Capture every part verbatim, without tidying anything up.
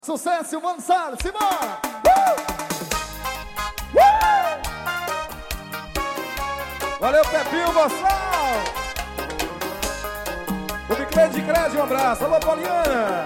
Sucesso, Mano Salles, simbora! Uh! Uh! Valeu, Pepinho Boçal! O Biclê de Crédito, um abraço. Alô, Poliana!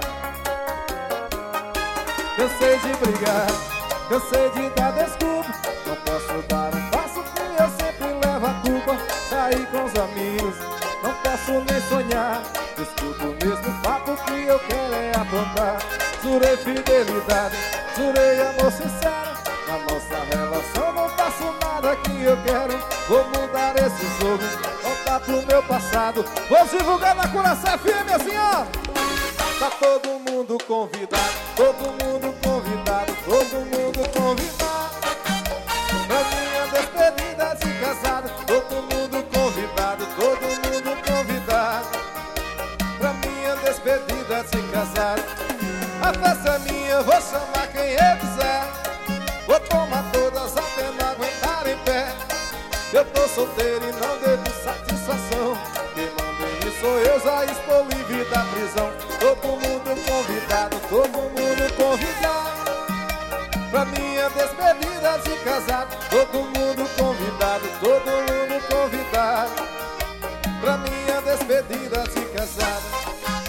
Cansei de brigar, cansei de dar desculpa. Não posso dar um passo que eu sempre levo a culpa. Sair com os amigos, não posso nem sonhar. Escuto o mesmo papo que eu quero é aprontar. Jurei fidelidade, jurei amor sincero. Na nossa relação não faço nada que eu quero. Vou mudar esse jogo, voltar pro meu passado. Vou divulgar na Curaçá F M assim, ó. Tá todo mundo convidado, todo mundo convidado, todo mundo convidado pra minha despedida de casado. Todo mundo convidado, todo mundo convidado pra minha despedida de casado. A festa é minha, vou chamar quem eu quiser. Vou tomar todas até não aguentar em pé. Eu tô solteiro e não devo satisfação. Quem manda em mim sou eu, já estou livre da prisão. Todo mundo convidado, todo mundo convidado pra minha despedida de casado. Todo mundo convidado, todo mundo convidado pra minha despedida de casado.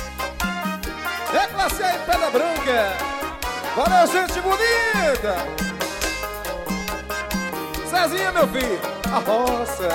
É classe aí, Pedra Branca. Valeu, gente bonita. Cezinha, meu filho, a roça.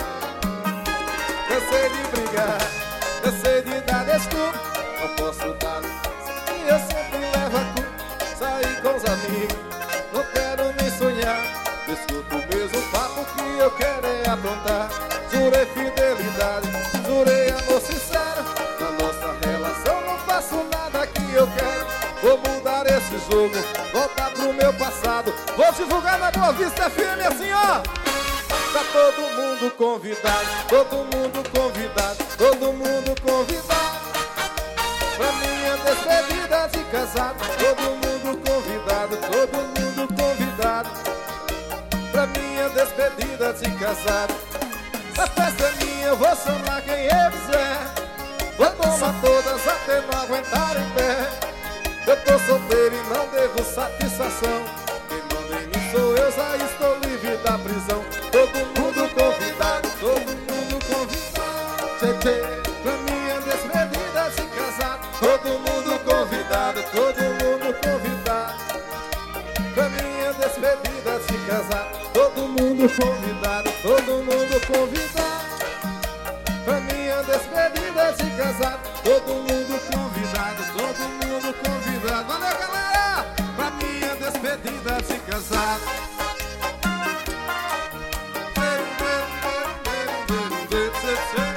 Cansei de brigar, cansei de dar desculpa. Não posso dar e eu sempre levo a culpa. Sair com os amigos, não quero nem sonhar. Escuto o mesmo papo que eu quero é aprontar. Jurei fidelidade, jurei amor sincero. Na nossa relação não faço nada que eu quero. Vou mudar esse jogo, voltar pro meu passado. Vou divulgar na Boa Vista F M assim, ó. Tá todo mundo convidado, todo mundo convidado, todo mundo convidado pra minha despedida de casado. Todo mundo convidado, todo mundo convidado pra minha despedida de casado. A festa é minha, eu vou chamar quem eu quiser. Vou tomar todas até não aguentar em pé. Eu tô solteiro e não devo satisfação. Quem manda em mim sou eu, já estou livre da prisão. Todo mundo convidado, todo mundo convidado tchê, tchê, pra minha despedida de casado. Todo mundo convidado, todo mundo convidado pra minha despedida de casado. Todo mundo convidado, todo mundo convidado pra minha despedida de casado. Todo mundo convidado, todo mundo convidado. Valeu, galera! Pra minha despedida de casado. Tchê, tchê, tchê, tchê, tchê, tchê, tchê.